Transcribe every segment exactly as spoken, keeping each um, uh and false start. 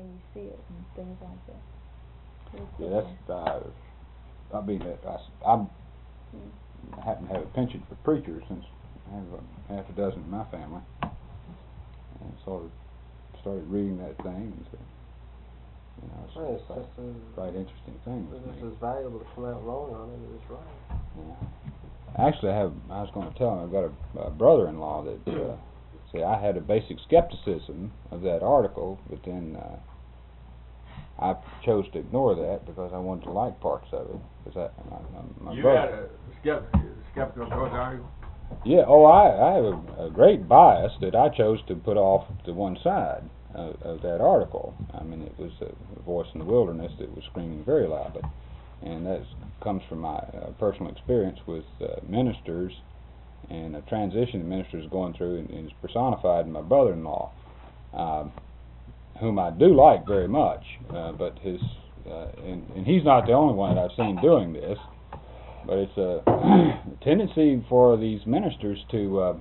when you see it and things like that. Yeah, that's, uh, I mean, I, I'm, mm. I happen to have a penchant for preachers since I have a, half a dozen in my family, and sort of started reading that thing, and so, you know, it's, well, it's quite, just a, quite interesting thing with it's me. as valuable to come out wrong on it as right. Yeah. Actually, I have. I was going to tell him I've got a, a brother-in-law that. Uh, see, I had a basic skepticism of that article, but then uh, I chose to ignore that because I wanted to like parts of it. Because I, my, my, my you brother, had a skeptic, skeptical of the article. Yeah. Oh, I, I have a, a great bias that I chose to put off to one side of, of that article. I mean, it was a voice in the wilderness that was screaming very loudly, and that comes from my uh, personal experience with uh, ministers and a transition the minister is going through, and, and is personified in my brother-in-law, um, whom I do like very much, uh, but his uh, and, and he's not the only one that I've seen doing this. But it's a tendency for these ministers to uh,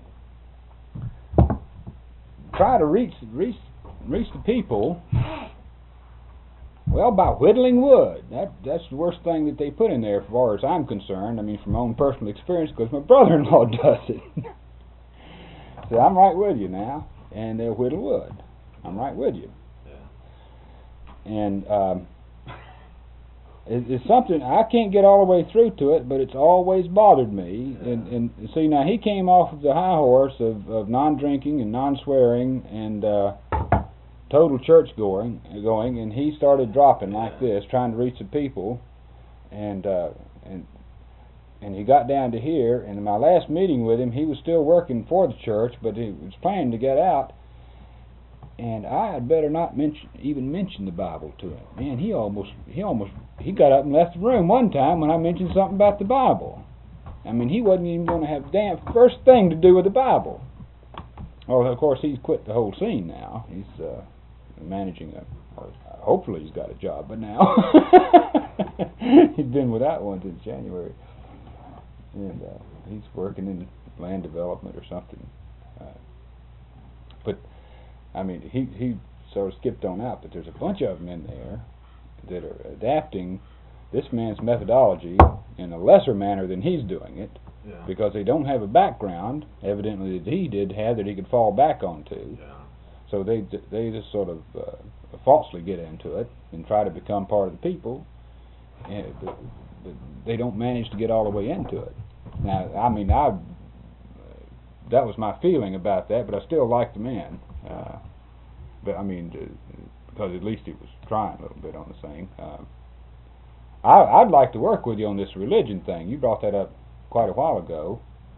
try to reach reach reach the people, well, by whittling wood. That that's the worst thing that they put in there, as far as I'm concerned. I mean, from my own personal experience, because my brother-in-law does it. So I'm right with you now, and they'll whittle wood. I'm right with you. Yeah. And um, it, it's something I can't get all the way through to it, but it's always bothered me. Yeah. And, and see, now he came off of the high horse of, of non-drinking and non-swearing and uh, total church going, going, and he started dropping like this, trying to reach the people, and uh, and and he got down to here. And in my last meeting with him, he was still working for the church, but he was planning to get out. And I had better not mention, even mention the Bible to him. Man, he almost, he almost, he got up and left the room one time when I mentioned something about the Bible. I mean, he wasn't even going to have the damn first thing to do with the Bible. Well, of course, he's quit the whole scene now. He's uh, managing a, or hopefully he's got a job, but now he's been without one since January, and uh, he's working in land development or something. Uh, but I mean, he he sort of skipped on out, but there's a bunch of them in there that are adapting this man's methodology in a lesser manner than he's doing it, yeah. Because they don't have a background, evidently, that he did have that he could fall back onto. Yeah. So they they just sort of uh, falsely get into it and try to become part of the people, and, but, but they don't manage to get all the way into it. Now, I mean, I uh, that was my feeling about that, but I still like the man. Uh, but I mean, uh, because at least he was trying a little bit on the thing. Uh, I, I'd like to work with you on this religion thing. You brought that up quite a while ago.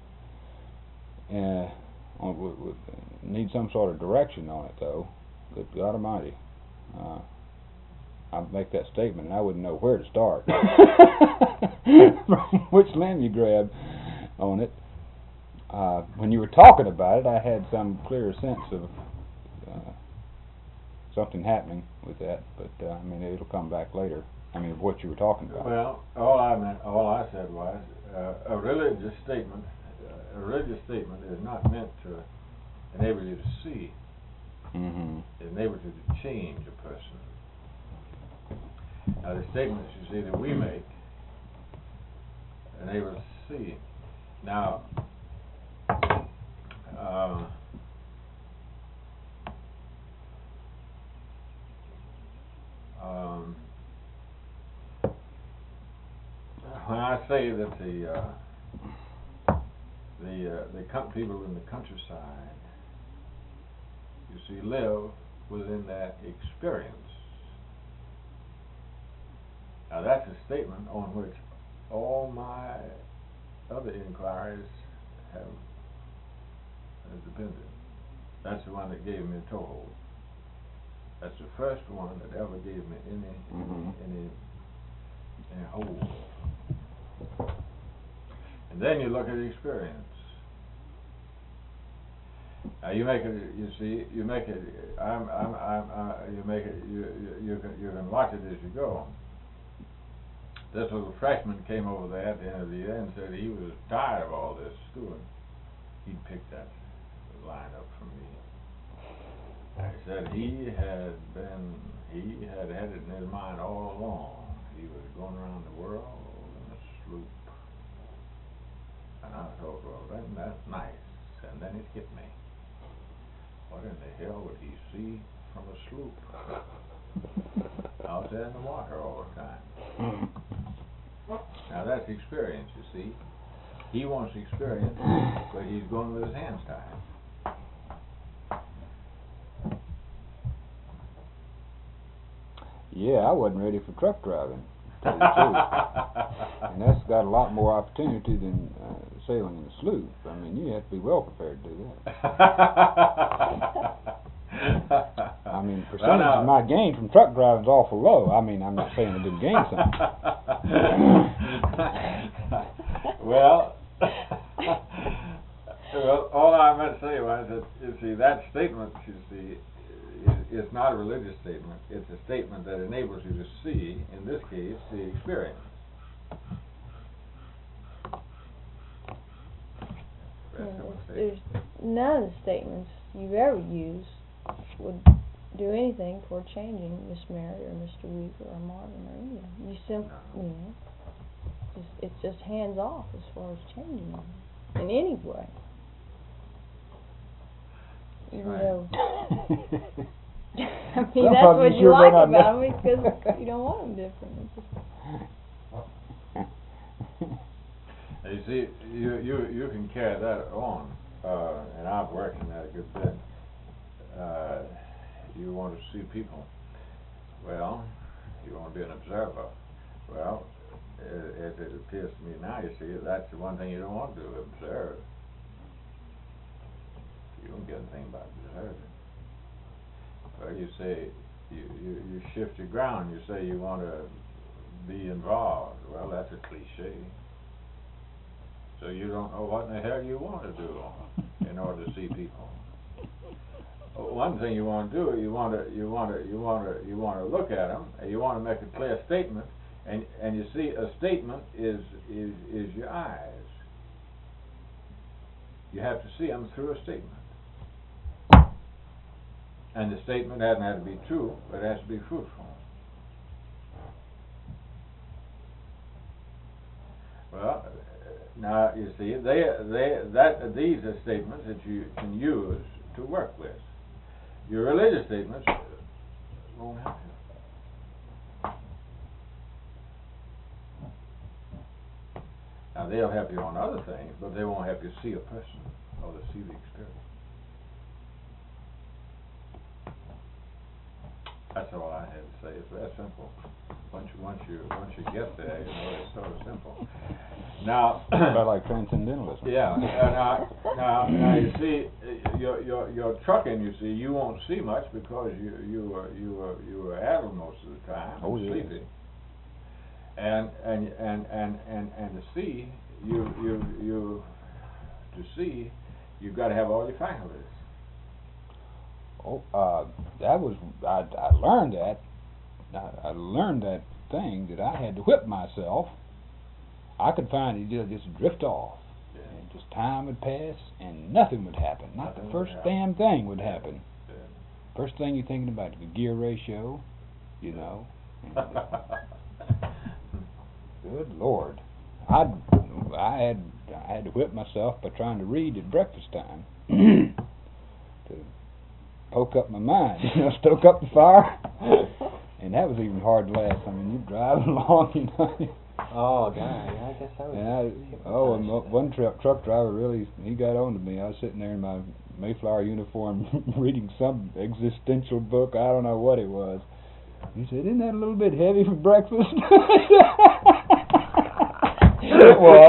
Uh, on, with, with, uh, need some sort of direction on it, though. Good God Almighty. Uh, I'd make that statement, and I wouldn't know where to start. From which limb you grab on it. Uh, when you were talking about it, I had some clearer sense of uh, something happening with that, but uh, I mean, it'll come back later. I mean, of what you were talking about. Well, all I meant, all I said was, uh, a religious statement, uh, a religious statement is not meant to enable you to see. Mm-hmm. It enables you to change a person. Now, the statements you see that we make enable us to see. Now, uh, um, when I say that the uh, the uh, the com- people in the countryside, you see, live within that experience. Now, that's a statement on which all my other inquiries have, have depended. That's the one that gave me a toehold. That's the first one that ever gave me any mm-hmm. any any hold. And then you look at the experience. Now you make it. You see, you make it. I'm. I'm. I'm. Uh, you make it. You. You. You can. You can watch it as you go. This little freshman came over there at the end of the year and said he was tired of all this schooling. He'd picked that line up from me. He said he had been, he had had it in his mind all along. He was going around the world in a sloop. And I thought, well, then that's nice. And then it hit me. What in the hell would he see from a sloop? Out there in the water all the time. Now that's experience, you see. He wants experience, but he's going with his hands tied. Yeah, I wasn't ready for truck driving, to tell you the truth. And that's got a lot more opportunity than uh, sailing in a sloop. I mean, you have to be well prepared to do that. I mean, the percentage well, of my gain from truck driving is awful low. I mean, I'm not saying I didn't gain some. well, well, all I meant to say was that, you see, that statement, you see, is, is not a religious statement. It's a statement that enables you to see, in this case, the experience. Yeah, there's none of the statements you've ever used would do anything for changing Miss Mary or Mister Weaver or Marvin or any of them. You simply, you know, just, it's just hands off as far as changing them in any way. Even Right. though, I mean, Some that's of what you you sure like better not about them, because you don't want them different. It's just, You see, you, you, you can carry that on, uh, and I've worked in that a good bit. Uh, you want to see people. Well, you want to be an observer. Well, as it appears to me now, you see, that's the one thing you don't want to do, observe. You don't get anything by observing. Well, you say, you, you, you shift your ground, you say you want to be involved. Well, that's a cliche. So you don't know what in the hell you want to do in order to see people. One thing you want to do, you want to, you want to, you want to, you want to look at them, and you want to make a clear statement, and and you see, a statement is is is your eyes. You have to see them through a statement, and the statement doesn't have to be true, but it has to be fruitful. Well, now you see, they they that these are statements that you can use to work with. Your religious statements won't help you. Now they'll help you on other things, but they won't help you see a person or to see the experience. That's all I had to say. It's that simple. Once you once you once you get there, you know, it's sort of simple. Now, about like transcendentalism. Yeah. Uh, now, now, now, you see, your your your trucking. You see, you won't see much because you you were you were you were addled most of the time, oh, and yes. sleepy. And and and and and and to see, you you you to see, you've got to have all your faculties. Oh, uh, that was I. I learned that. I, I learned that thing that I had to whip myself. I could find it just, just drift off, Yeah. and just time would pass, and nothing would happen. Not Nothing the first would damn thing would happen. Yeah. First thing you're thinking about is the gear ratio, you know. And, uh, good Lord, I I had I had to whip myself by trying to read at breakfast time to poke up my mind, you know, stoke up the fire, and that was even hard to last. I mean, you're driving along, you know. Oh, God, yeah, I guess I was. And I, oh, and mo- one truck truck driver really, he got on to me. I was sitting there in my Mayflower uniform reading some existential book. I don't know what it was. He said, "Isn't that a little bit heavy for breakfast?" It was.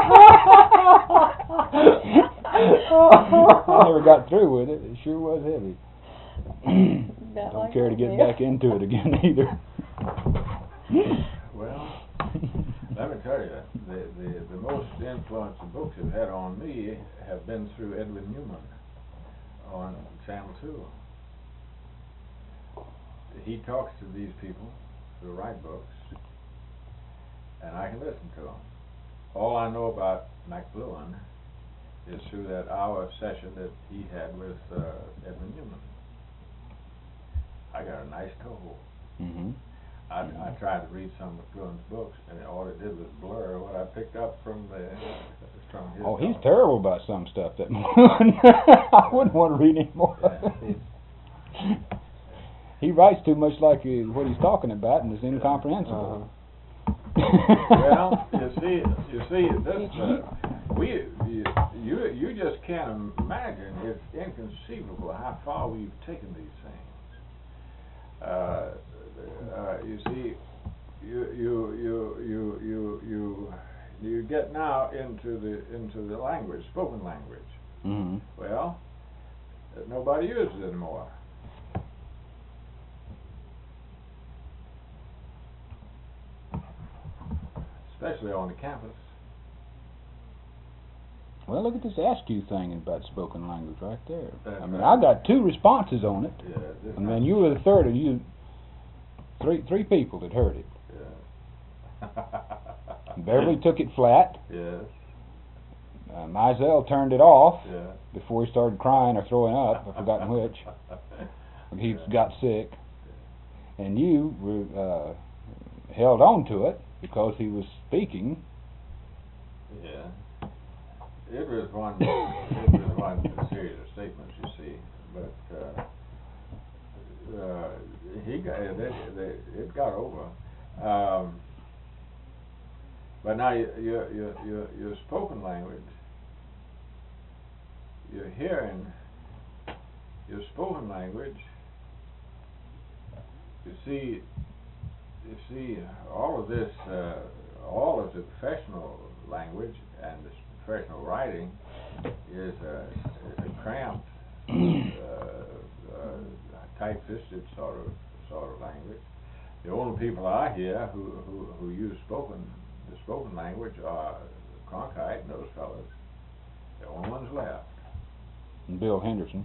I never got through with it. It sure was heavy. About Don't like care to get oatmeal. back into it again either. Well, let me tell you, the, the, the most influence the books have had on me have been through Edwin Newman on Channel two. He talks to these people who write books, and I can listen to them. All I know about McLuhan is through that hour session that he had with uh, Edwin Newman. I got a nice toehold. Mm-hmm. I, I tried to read some of McLuhan's books, and all it did was blur what I picked up from the from his. Oh, he's talk. terrible about some stuff. That I wouldn't want to read anymore. Yeah. He writes too much like uh, what he's talking about, and it's incomprehensible. Uh-huh. Well, you see, you see, this uh, we you, you you just can't imagine. It's inconceivable how far we've taken these things. Uh, uh, you see, you you you you you you you get now into the into the language, spoken language. Mm-hmm. Well, nobody uses it anymore. Especially on the campus. Well, look at this ask you thing about spoken language right there. That's I mean, right. I got two responses on it, Yeah, this and then you were the third of you, three three people that heard it. Yeah. Beverly took it flat. Yes. Uh, Mizell turned it off Yeah. before he started crying or throwing up. I've forgotten which. He Yeah. got sick, and you were, uh, held on to it because he was speaking. Yeah. It was one. It was one series of statements, you see, but uh, uh, he got it. It, it got over. Um, but now your your your your your spoken language, your hearing, your spoken language. You see, you see, all of this, uh, all of the professional language and the professional writing is a, is a cramped, uh, uh, tight-fisted sort of sort of language. The only people I hear who who, who use spoken the spoken language are Cronkite and those fellows. The only ones left And Bill Henderson.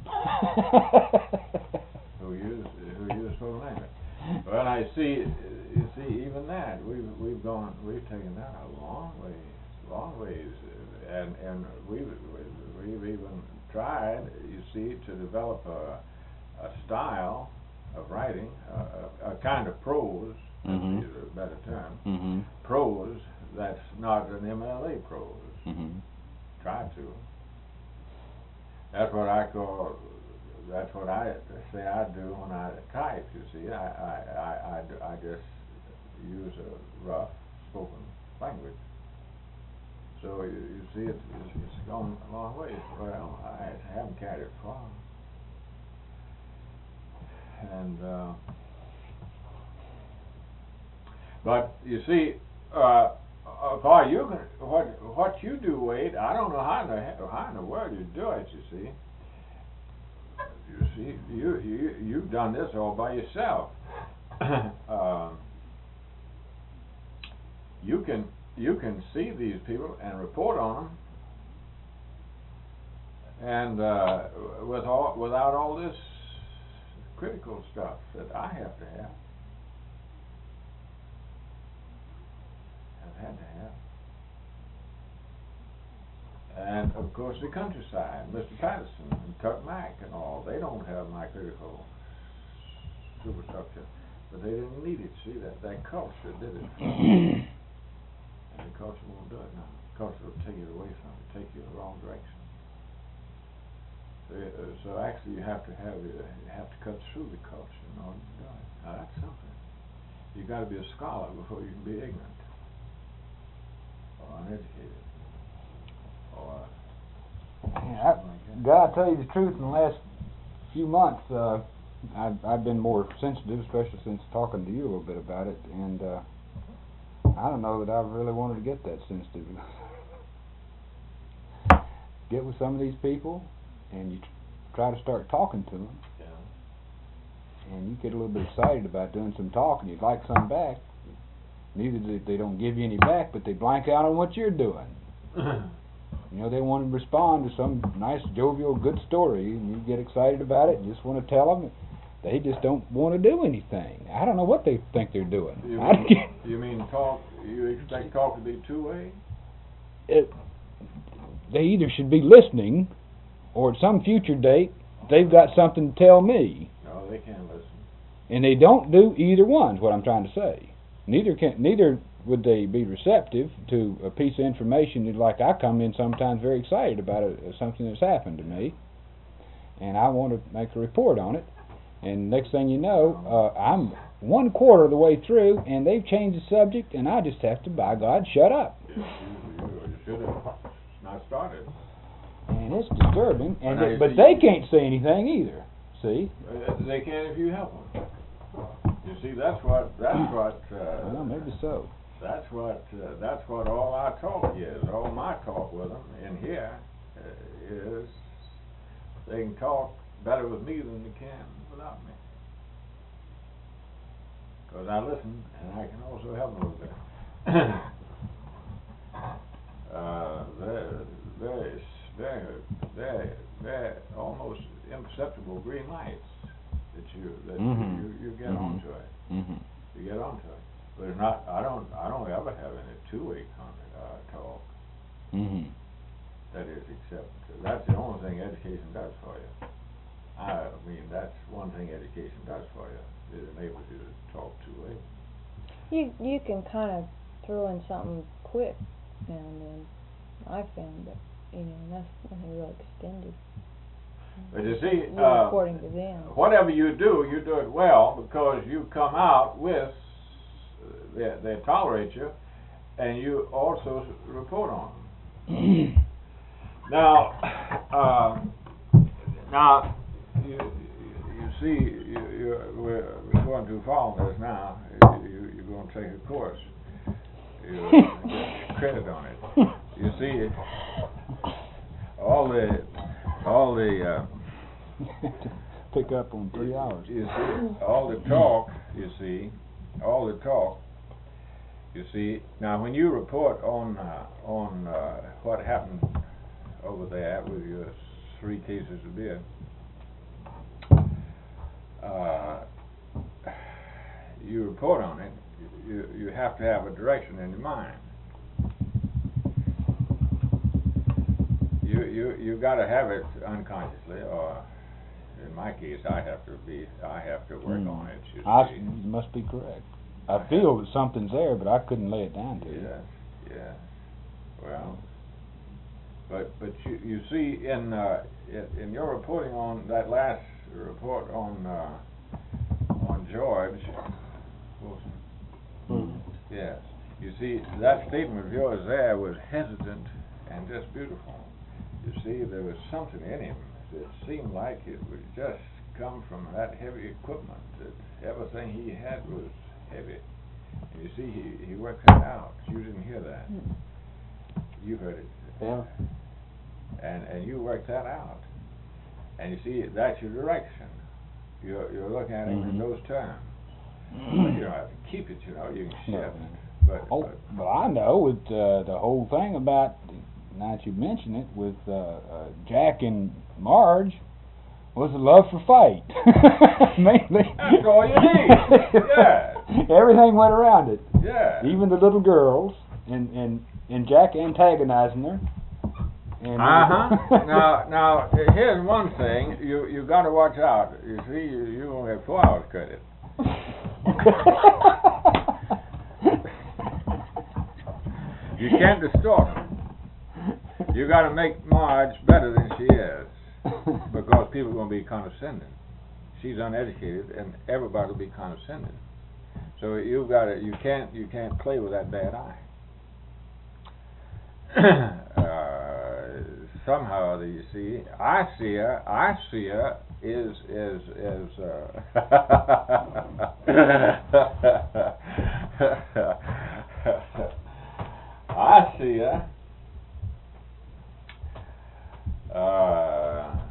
who use who use spoken language. Well, I see. You see, even that we've we've gone, we've taken that a long ways, long ways, and and we've we've even tried, you see, to develop a a style of writing, a, a, a kind of prose, Mm-hmm. is a better term, Mm-hmm. prose that's not an M L A prose. Mm-hmm. Try to. That's what I call. That's what I say I do when I type. You see, I I I, I, do- I just use a rough spoken language. So you, you see, it's, it's it's gone a long way. Well, I haven't carried it far. And uh, but you see, uh, Paul, you can what what you do, Wade. I don't know how in the he- how in the world you do it. You see. You see, you you you've done this all by yourself. um, you can you can see these people and report on them, and uh, with all without all this critical stuff that I have to have, have had to have. And of course the countryside, Mister Patterson and Tuck Mack and all, they don't have my critical superstructure, but they didn't need it. See, that, that culture did it. And the culture won't do it now. The culture will take it away from it, take you in the wrong direction. So, uh, so actually you have to have it, you have to cut through the culture in order to do it. Now that's something. You got to be a scholar before you can be ignorant or uneducated. Or Yeah, I, God, I tell you the truth, in the last few months, uh, I've, I've been more sensitive, especially since talking to you a little bit about it, and uh, I don't know that I really wanted to get that sensitive. Get with some of these people, and you tr- try to start talking to them, yeah. and you get a little bit excited about doing some talking, you'd like some back. Neither do they don't give you any back, but they blank out on what you're doing. You know, they want to respond to some nice, jovial, good story, and you get excited about it and just want to tell them. They just don't want to do anything. I don't know what they think they're doing. You I mean, can't- you mean talk, you expect talk to be two-way? it, they either should be listening, or at some future date, they've got something to tell me. No, they can't listen. And they don't do either one, is what I'm trying to say. Neither can, neither would they be receptive to a piece of information that, like, I come in sometimes very excited about it, something that's happened to me, and I want to make a report on it, and next thing you know, uh, I'm one quarter of the way through, and they've changed the subject, and I just have to, by God, shut up. Yes, you, you, you should have not started. And it's disturbing, and Well, they, you but see- they can't say anything either, see? Uh, They can if you help them. You see, that's what, that's what, uh, Well, maybe so. that's what, uh, that's what all our talk is, all my talk with them in here uh, is they can talk better with me than they can without me. Because I listen, and I can also help them a little bit. uh, very, very, very, very, very, almost imperceptible green lights that you, that Mhm. you, you get Mhm. onto it. Mm-hmm. You get onto it. But it's not, I don't, I don't ever have any two-way con, uh, talk. Mm-hmm. That is, except, that's the only thing education does for you. I mean, that's one thing education does for you, it enables you to talk two-way. You you can kind of throw in something quick now and then. I found, but you know, that's nothing real extended. But you see, You're uh, reporting to them. whatever you do, you do it well because you come out with, they, they tolerate you, and you also s- report on them. Now, uh, now, you, you see, you, you're, we're we're going too far on this now. You, you're going to take a course. You get credit on it. You see, all the, all the, uh, Pick up on three hours. You see, all the talk, you see, all the talk, you see. Now, when you report on uh, on uh, what happened over there with your three cases of beer, uh, you report on it. You you have to have a direction in your mind. You you you got to have it unconsciously, or in my case, I have to be, I have to work Mm. on it. You I, see. you must be correct. I feel that something's there, but I couldn't lay it down to you. Yes, yes. Well, but but you you see in uh, in, in your reporting on that last report on uh, on George Wilson. Mm. Yes. You see that statement of yours there was hesitant and just beautiful. You see, there was something in him that seemed like it would just come from that heavy equipment, that everything he had was heavy. And you see, he, he worked that out. You didn't hear that. Mm. You heard it. Yeah. And and you worked that out. And you see, that's your direction. You're, you're looking at it in Mhm. those terms. But you don't have to keep it, you know, you can No. shift. But, Oh, but but I know with uh, the whole thing about, now that you mention it, with uh, uh, Jack and Marge, was a love for fight. Mainly. That's all you need. Yeah. Everything went around it. yeah. Even the little girls, and, and, and Jack antagonizing her. And Uh-huh. now, now, uh, here's one thing. You you got to watch out. You see, you, you only have four hours credit. You can't distort them. You got to make Marge better than she is, because people are going to be condescending. She's uneducated, and everybody will be condescending. So you've got to. You can't. You can't play with that bad eye. uh, somehow, the, you see, I see her. I see her is is is. Uh, I see her. Uh,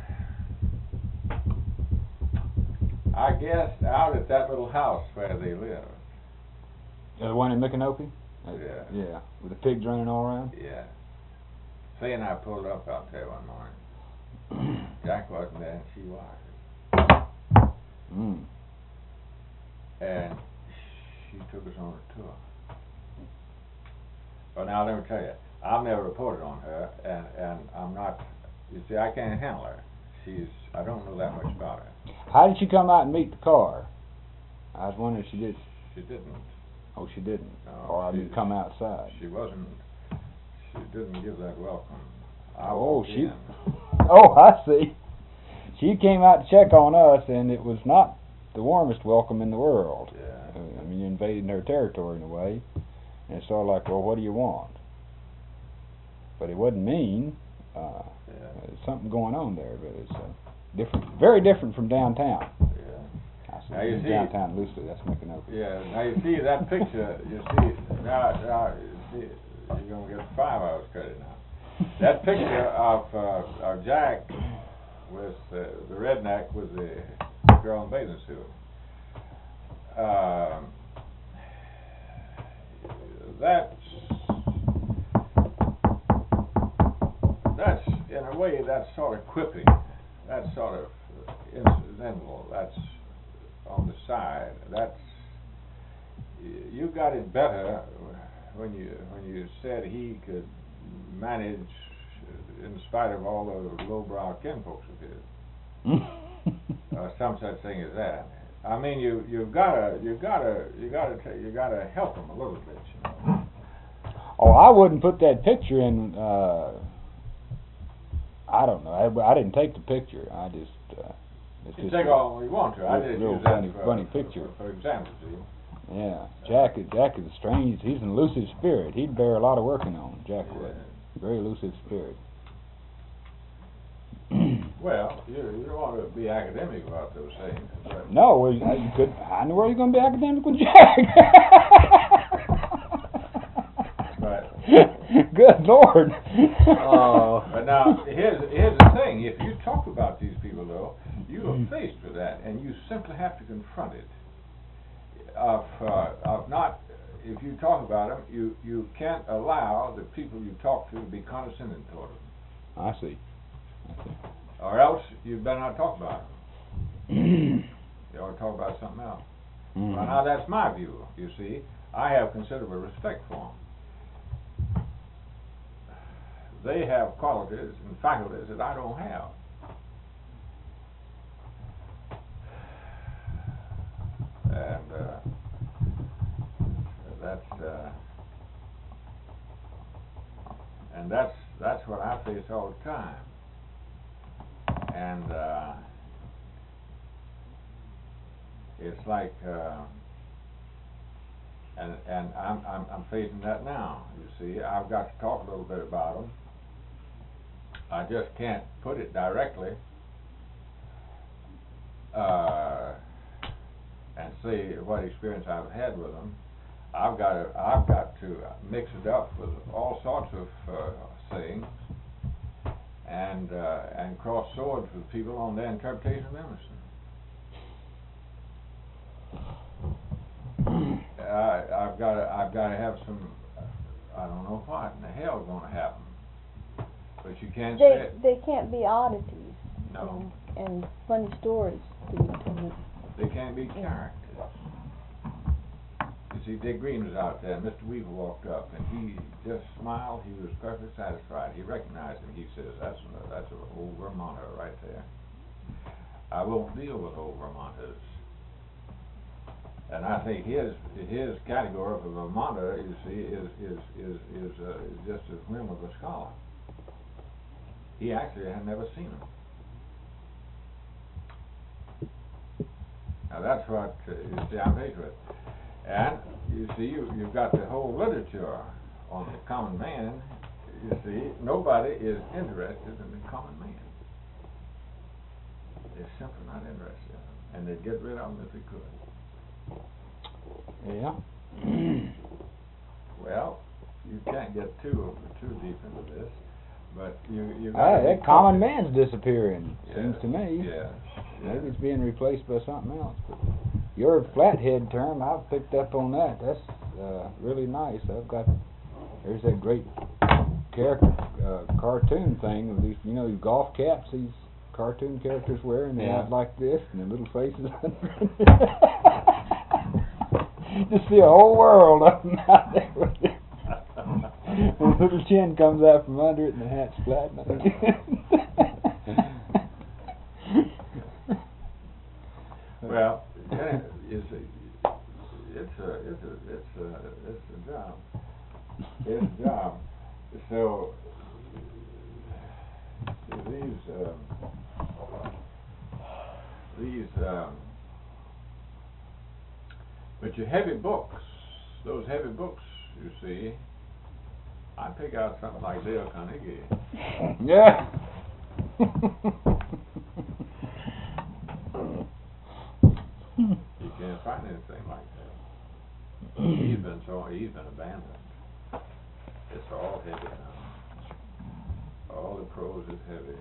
I guess out at that little house where they live. The one in Micanopy? Uh, Yeah. Yeah, with the pigs running all around? Yeah. Say and I pulled up out there one morning. Jack wasn't there and she was. Mm. And she took us on a tour. But now let me tell you, I've never reported on her, and, and I'm not, you see, I can't handle her. She's, I don't know that much about her. How did she come out and meet the car? I was wondering if she did. She didn't. Oh, she didn't. No, or I she- didn't come outside. She wasn't, she didn't give that welcome. I Oh, walked she- in. Oh, I see. She came out to check on us, and it was not the warmest welcome in the world. Yeah. Uh, I mean, you invaded her territory in a way, and it's sort of like, well, what do you want? But it wasn't mean. Uh, Yeah. there's something going on there, but it's uh, different, very different from downtown. Yeah. I see, Now, you see- downtown loosely. That's making up. Yeah, now you see that picture, you see, now, now, you see, you're gonna get five hours credit now. That picture of, uh, of Jack with, uh, the redneck with the girl in bathing suit. Um, that's, that's, in a way, that's sort of quipping. That's sort of incidental. That's on the side. That's, you got it better when you when you said he could manage in spite of all the lowbrow kinfolks of his, or some such thing as that. I mean, you you gotta you gotta you gotta t- you gotta help him a little bit, you know. Oh, I wouldn't put that picture in. Uh, I don't know. I, I didn't take the picture. I just. Uh, it's You just take a- all you want to. I real- did real use funny- that for, funny for, picture. for, for example, see. Yeah, Jack is Jack is strange. He's an elusive spirit. He'd bear a lot of working on. Jack would. Very elusive spirit. Well, you you don't want to be academic about those things, but No, well, you you could. I know where you're going to be academic with Jack. But- Good Lord. Oh. But now, here's here's the thing. If you talk about these people, though, you are faced with that, and you simply have to confront it. Of uh, of not, if you talk about them, you you can't allow the people you talk to to be condescending toward them, I see. I see. or else you better not talk about them. You ought to talk about something else. Mhm. Well, now that's my view. You see, I have considerable respect for them. They have qualities and faculties that I don't have. And uh, that's uh, and that's that's what I face all the time. And uh, it's like, uh, and and I'm I'm I'm facing that now. You see, I've got to talk a little bit about them. I just can't put it directly. Uh, and say what experience I've had with them. I've got to, I've got to mix it up with all sorts of uh, things, and uh, and cross swords with people on their interpretation of Emerson. I, I've got to, I've got to have some. I don't know what in the hell is going to happen, but you can't say They it. they can't be oddities. No. And, and funny stories to be told. They can't be characters. You see, Dick Green was out there, and Mister Weaver walked up, and he just smiled. He was perfectly satisfied. He recognized him. He says, "That's a, that's an old Vermonter right there. I won't deal with old Vermonters." And I think his his category of a Vermonter, you see, is is is is, uh, is just as whim of a scholar. He actually had never seen them. Now that's what uh, you see I'm faced with. And you see, you, you've got the whole literature on the common man. You see, nobody is interested in the common man. They're simply not interested in him, and they'd get rid of him if they could. Yeah. Well, you can't get too too deep into this, but you you Ah, got that common man's disappearing, seems Yes, to me. Yes. Maybe yes. it's being replaced by something else. But your flathead term, I've picked up on that. That's uh, really nice. I've got, there's that great character uh, cartoon thing of these, you know, these golf caps these cartoon characters wear, and they Yeah. have like this, and their little faces under it. Just see a whole world of them out there with it. And the little chin comes out from under it, and the hat's flat. Well, yeah, you see, um, these, um, but your heavy books, those heavy books, you see, I pick out something like Dale Carnegie. Yeah. You can't find anything like that. He's been so, he's been abandoned. It's all heavy now. All the prose is heavy.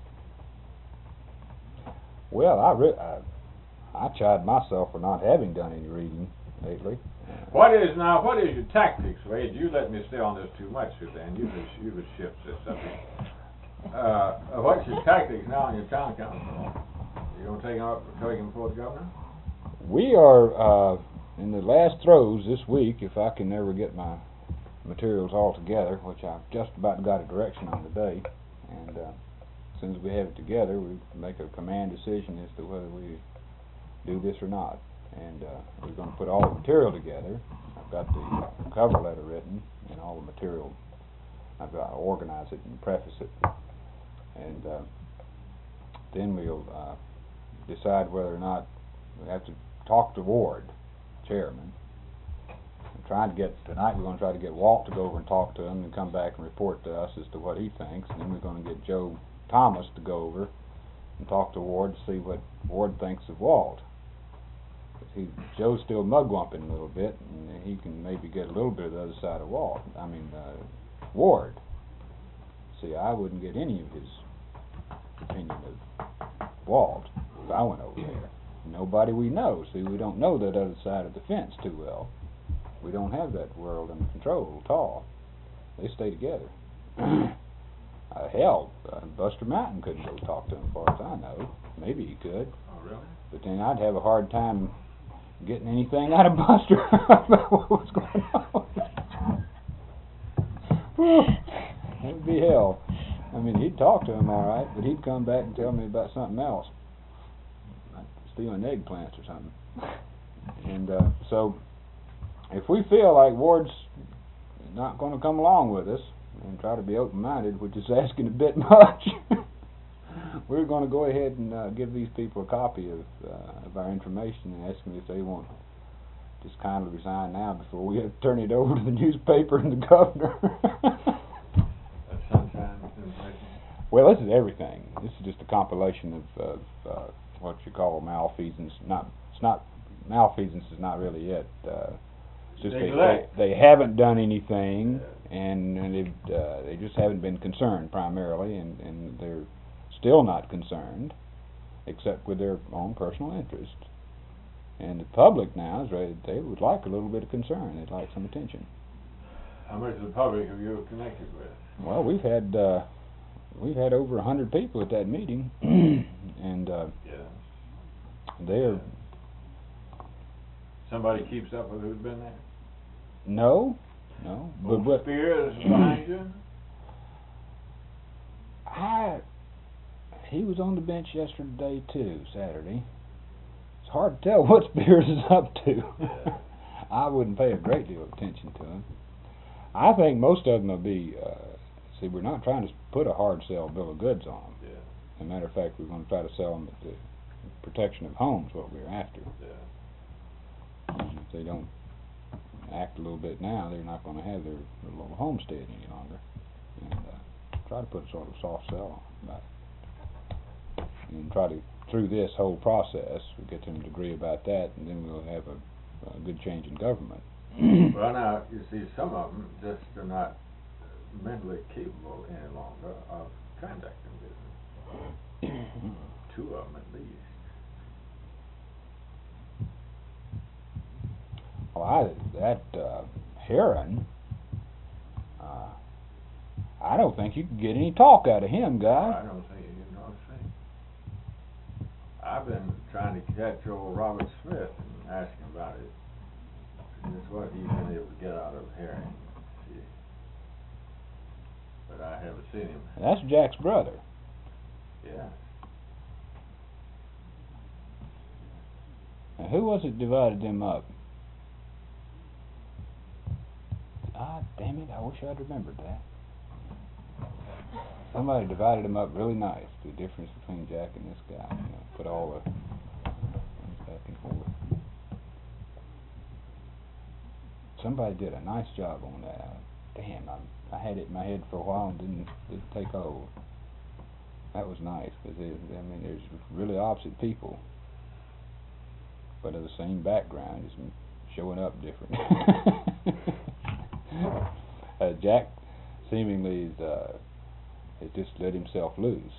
Well, I, re- I I chide myself for not having done any reading lately. What is now? What is your tactics, Wade? You let me stay on this too much, Suzanne. You would you would shift this subject. Uh, what's your tactics now in your town council? You gonna take him up, take him before the governor? We are uh, in the last throes this week, if I can ever get my materials all together, which I've just about got a direction on today. And uh, as soon as we have it together, we make a command decision as to whether we do this or not. And uh, we're going to put all the material together. I've got the cover letter written and all the material. I've got to organize it and preface it. And uh, then we'll uh, decide whether or not we have to talk to Ward, chairman. I'm trying to get, tonight we're going to try to get Walt to go over and talk to him and come back and report to us as to what he thinks. And then we're going to get Joe Thomas to go over and talk to Ward to see what Ward thinks of Walt. He, Joe's still mugwumping a little bit, and he can maybe get a little bit of the other side of Walt. I mean, uh, Ward. See, I wouldn't get any of his opinion of Walt if I went over there. Nobody we know. See, we don't know that other side of the fence too well. We don't have that world under control at all. They stay together. uh, hell, uh, Buster Mountain couldn't go talk to him, as far as I know. Maybe he could. Oh, really? But then I'd have a hard time getting anything out of Buster. I don't know what was going on. It would be hell. I mean, he'd talk to him all right, but he'd come back and tell me about something else, like stealing eggplants or something. And uh, so, if we feel like Ward's not going to come along with us and try to be open-minded, which is asking a bit much, we're going to go ahead and uh, give these people a copy of, uh, of our information and ask them if they want to just kindly resign now before we have to turn it over to the newspaper and the governor. That's sunshine information. Well, this is everything. This is just a compilation of, of uh, what you call malfeasance. Not, it's not malfeasance is not really it. Uh, it's just they, they they haven't done anything, yeah. and, and they've, uh, they just haven't been concerned primarily, and, and they're still not concerned, except with their own personal interest. And the public now is ready. They would like a little bit of concern. They'd like some attention. How much of the public have you connected with? Well, we've had uh, we've had over a hundred people at that meeting, and uh, yeah. they're. Yeah. Somebody keeps up with who's been there? No, no. But what Spears behind you? I. He was on the bench yesterday too, Saturday. It's hard to tell what Spears is up to. Yeah. I wouldn't pay a great deal of attention to him. I think most of them will be. Uh, see, we're not trying to put a hard sell bill of goods on them. Yeah. As a matter of fact, we're going to try to sell them at the protection of homes, what we're after. Yeah. And if they don't act a little bit now, they're not going to have their, their little homestead any longer. And uh, try to put a sort of soft sell on about it. And try to, through this whole process, we'll get them to agree about that, and then we'll have a, a good change in government. Well, now, you see, some of them just are not mentally capable any longer of transacting business. Two of them at least. Well, I, that uh, Heron, uh, I don't think you can get any talk out of him, guy. I don't think you can know a thing. I've been trying to catch old Robert Smith and ask him about it. Just what he's been able to get out of Heron. See. But I haven't seen him. That's Jack's brother. Yeah. Now, who was it divided them up? Ah, damn it, I wish I'd remembered that. Somebody divided them up really nice. The difference between Jack and this guy. You know, put all the back and forth. Somebody did a nice job on that. Damn, I, I had it in my head for a while and didn't didn't take hold. That was nice because I mean, there's really opposite people, but of the same background, just showing up different. uh, Jack seemingly is, uh, has just let himself loose,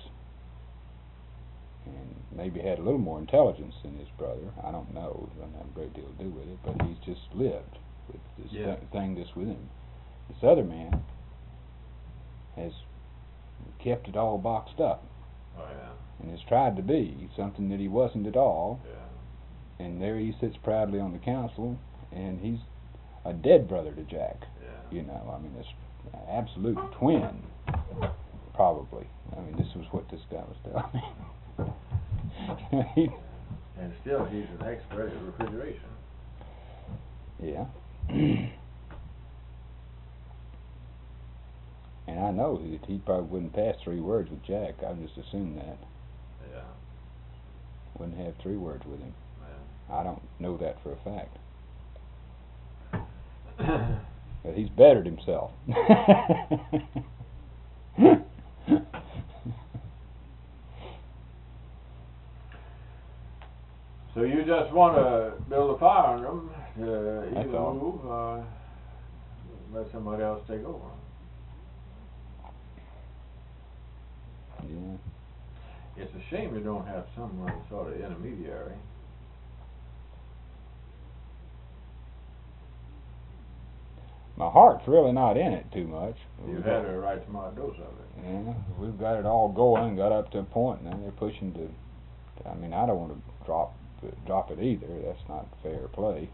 and maybe had a little more intelligence than his brother. I don't know. It doesn't have a great deal to do with it, but he's just lived with this Yeah. th- thing that's with him. This other man has kept it all boxed up, Oh yeah. and has tried to be something that he wasn't at all. Yeah. And there he sits proudly on the council, and he's a dead brother to Jack. Yeah. You know, I mean, this absolute twin, probably. I mean, this was what this guy was telling me. He- And still, he's an expert at refrigeration. yeah. And I know that he probably wouldn't pass three words with Jack. I just assumed that. Yeah. Wouldn't have three words with him. Yeah. I don't know that for a fact. But he's bettered himself. So you just want to build a fire under them to That's either all. move or let somebody else take over. Yeah. It's a shame you don't have someone sort of intermediary. My heart's really not in it too much. You had a right smart dose of it. Yeah, we've got it all going, got up to a point, and then they're pushing to. I mean, I don't want to drop drop it either. That's not fair play.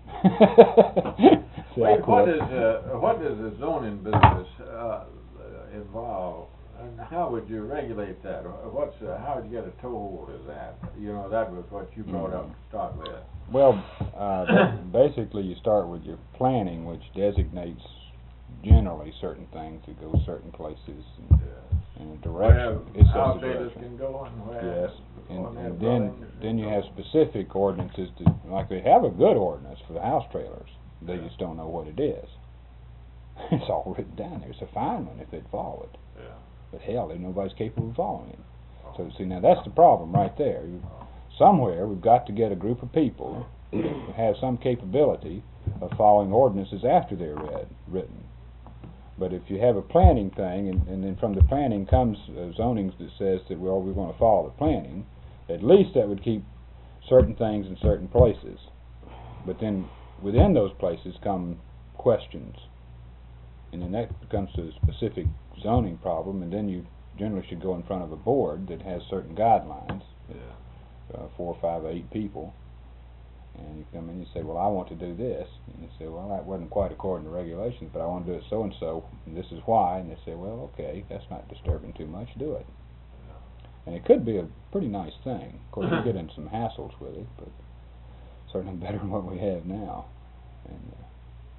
See, I Wait, what quit. is uh, what does the zoning business uh, involve, and how would you regulate that? What's uh, how would you get a toehold of that? You know, that was what you brought up to start with. Well, uh, basically, you start with your planning, which designates generally certain things that go certain places and, Yeah. and a direction. Where It sets how a big direction. can go and where. Yes, and, on and that then building then you can have go. specific ordinances to, like they have a good ordinance for the house trailers. They Yeah. just don't know what it is. It's all written down there. It's a fine one if they'd follow it. Yeah. But hell, there nobody's capable of following it. So see, now that's the problem right there. You, somewhere we've got to get a group of people who have some capability of following ordinances after they're read, written. But if you have a planning thing, and, and then from the planning comes uh, zonings that says that, well, we're going to follow the planning, at least that would keep certain things in certain places. But then within those places come questions. And then that comes to a specific zoning problem, and then you generally should go in front of a board that has certain guidelines, Yeah. uh, four, five, eight people, and you come in and you say, well, I want to do this, and you say, well, that wasn't quite according to regulations, but I want to do it so and so, and this is why, and they say, well, okay, that's not disturbing too much, do it. And it could be a pretty nice thing. Of course, you get in some hassles with it, but certainly better than what we have now. And, uh,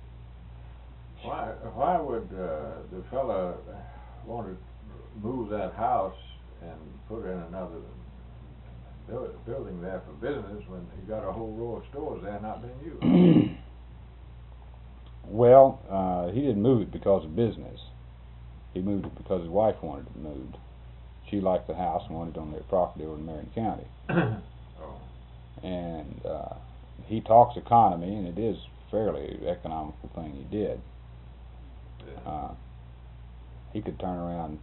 Why why would uh, the fella want to move that house and put in another buil- building there for business when he got a whole row of stores there not being used? well, uh, he didn't move it because of business. He moved it because his wife wanted it moved. She liked the house and wanted it on their property over in Marion County. Oh. And uh, he talks economy, and it is a fairly economical thing he did. Yeah. Uh, he could turn around,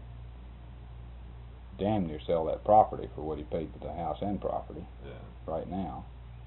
damn near sell that property for what he paid for the house and property Yeah. right now.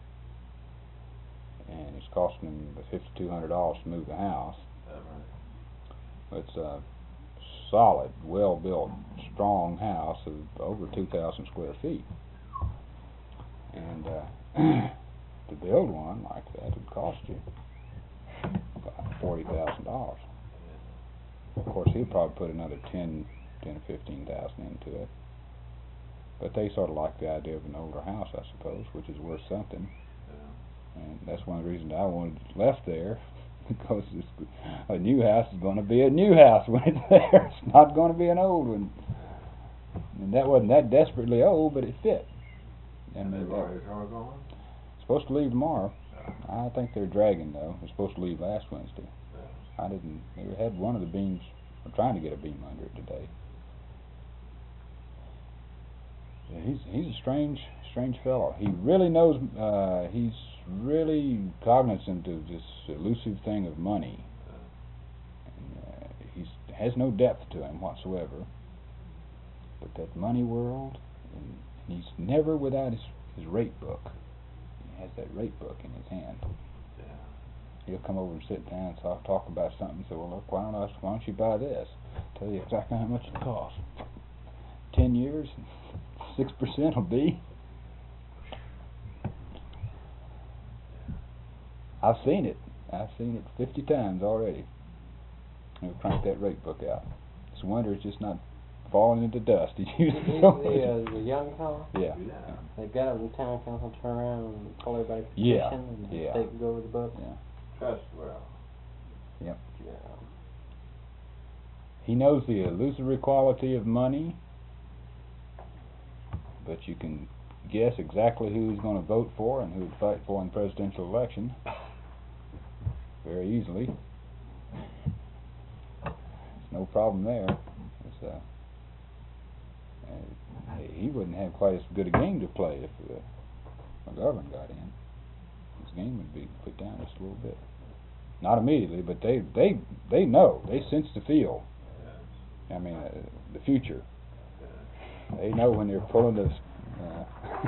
And it's costing him fifty-two hundred dollars to move the house. That right. It's a solid, well-built, strong house of over two thousand square feet. And uh, to build one like that would cost you about forty thousand dollars. Of course, he'll probably put another ten, ten or fifteen thousand into it. But they sort of like the idea of an older house, I suppose, which is worth something. Yeah. And that's one of the reasons I wanted it left there, because it's, a new house is going to be a new house when it's there. It's not going to be an old one. And that wasn't that desperately old, but it fit. And And they've they, already are going? supposed to leave tomorrow. Yeah. I think they're dragging though. They're supposed to leave last Wednesday. Yeah. I didn't. They had one of the beams. I'm trying to get a beam under it today. Yeah, he's he's a strange strange fellow. He really knows. Uh, he's really cognizant of this elusive thing of money. And, uh, he's has no depth to him whatsoever. But that money world, and he's never without his his rate book. He has that rate book in his hand. Yeah. He'll come over and sit down and talk, talk about something and say, well, look, why don't, I, why don't you buy this? Tell you exactly how much it costs. Ten years, six percent will be. I've seen it. I've seen it fifty times already. He'll crank that rate book out. It's a wonder it's just not falling into dust. He He's uses the, so uh, the young fellow? Yeah. Yeah. They got up in town council, turn around and call everybody Yeah, petition, and yeah. they can go over the book. Yeah. Trust well. Yep. Yeah. He knows the illusory quality of money, but you can guess exactly who he's going to vote for and who he'd fight for in the presidential election very easily. There's no problem there. It's, uh, uh, he wouldn't have quite as good a game to play if uh, McGovern got in. His game would be put down just a little bit. Not immediately, but they they they know. They sense the feel. I mean, uh, the future. They know when they're pulling the uh,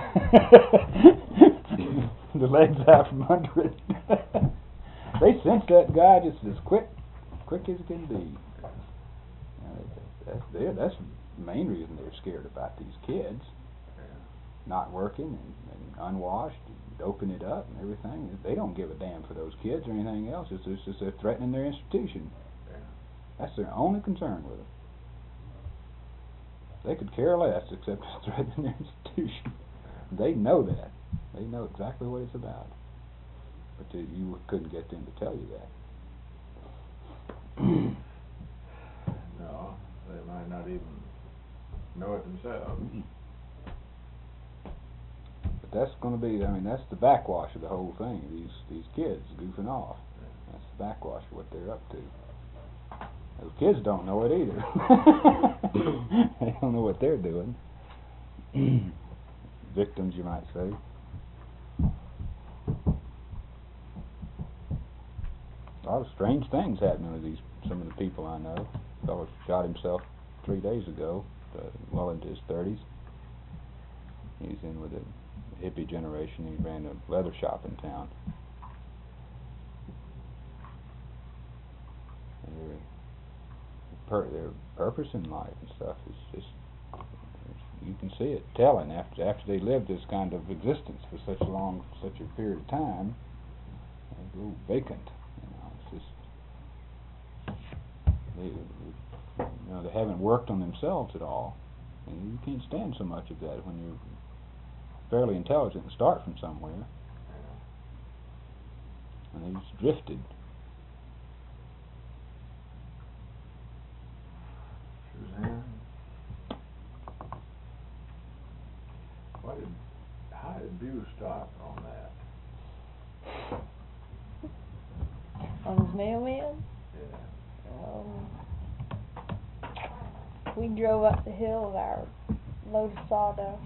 the legs out from under it. They sense that guy just as quick, quick as it can be. Uh, that's there. That's the main reason they're scared about these kids not working and, and unwashed, and doping it up and everything. They don't give a damn for those kids or anything else. It's just, it's just they're threatening their institution. That's their only concern with it. They could care less except threatening their institution. They know that. They know exactly what it's about. But they, you couldn't get them to tell you that. No, they might not even know it themselves. But that's going to be, I mean, that's the backwash of the whole thing. These these kids goofing off. That's the backwash of what they're up to. Those kids don't know it either. They don't know what they're doing. Victims, you might say. A lot of strange things happening to these some of the people I know. A fellow shot himself three days ago, uh, well into his thirties. He's in with the hippie generation. He ran a leather shop in town. And their, per, their purpose in life and stuff is just, you can see it telling after after they lived this kind of existence for such a long, such a period of time. They go vacant. You know, it's just they, you know, they haven't worked on themselves at all, and you can't stand so much of that when you're fairly intelligent and start from somewhere. And they just drifted. Suzanne, what did, how did you start on that? On his mailman? Yeah. Um, we drove up the hill with our load of sawdust.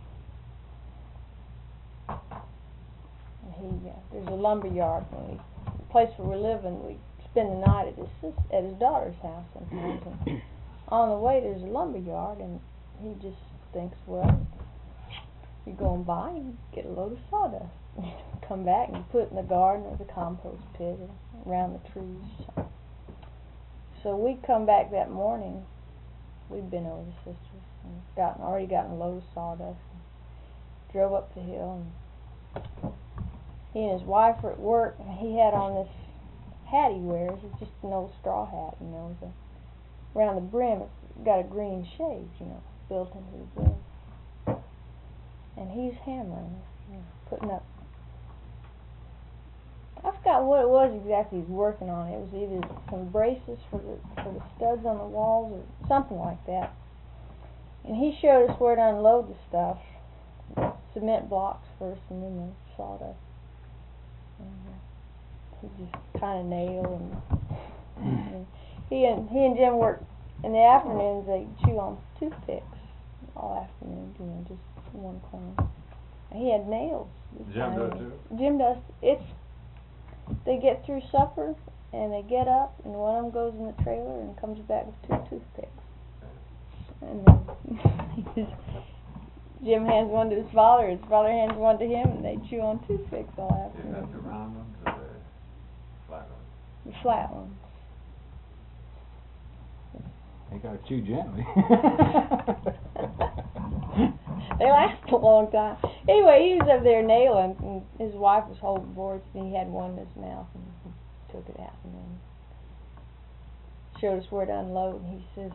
And he, uh, there's a lumber yard when we, the place where we live in, we spend the night at his sis, at his daughter's house sometimes. And on the way there's a lumber yard, and he just thinks, well, you're going by, you get a load of sawdust. Come back and you put it in the garden or the compost pit or around the trees. So, so we come back that morning. We'd been over to Sisters and gotten already gotten a load of sawdust. And drove up the hill, and he and his wife were at work, and he had on this hat he wears. It's just an old straw hat, you know. It's a, around the brim, it's got a green shade, you know, built into the brim. And he's hammering, you know, putting up. I forgot what it was exactly he was working on. It was either some braces for the for the studs on the walls or something like that. And he showed us where to unload the stuff. Cement blocks first and then the sawdust. And uh, he just kind of nailed and, and he and he and Jim worked in the afternoons. They chew on toothpicks all afternoon, you know, just one corner. And he had nails. Jim does too? Jim does. It's they get through supper and they get up and one of them goes in the trailer and comes back with two toothpicks. And then he just, Jim hands one to his father, his father hands one to him, and they chew on toothpicks all You afternoon. got the round ones or the flat ones? The flat ones. They gotta chew gently. They last a long time. Anyway, he was up there nailing, and his wife was holding boards, and he had one in his mouth, and he took it out, and then showed us where to unload, and he says,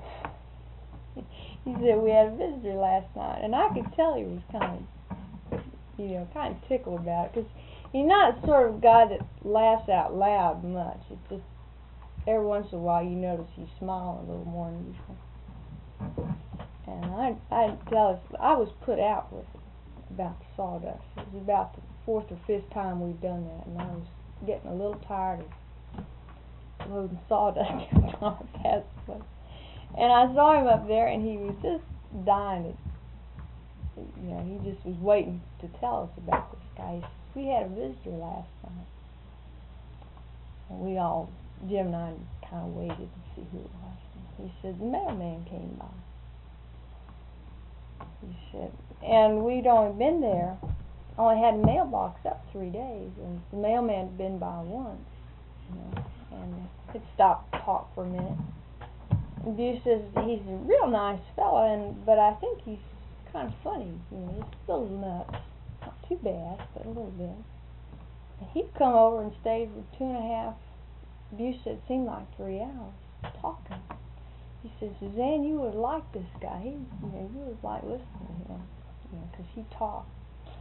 he said, we had a visitor last night, and I could tell he was kind of, you know, kind of tickled about it, because he's not the sort of guy that laughs out loud much. It's just every once in a while you notice he's smiling a little more than usual. And I, I tell us, I was put out with it about the sawdust. It was about the fourth or fifth time we'd done that, and I was getting a little tired of loading sawdust every time I passed the place. And I saw him up there, and he was just dying. To, you know, he just was waiting to tell us about this guy. He says, we had a visitor last night. And we all, Jim and I, kind of waited to see who it was. And he said, the mailman came by. He said, and we'd only been there, only had a mailbox up three days, and the mailman had been by once, you know, and it stopped to talk for a minute. And Buse says he's a real nice fella, and but I think he's kind of funny, you know, just a little nuts, not too bad, but a little bit. And he'd come over and stayed for two and a half. Buse said it seemed like three hours talking. He said, Suzanne, you would like this guy. He, you know, you would like listening to him, you know, because he talked.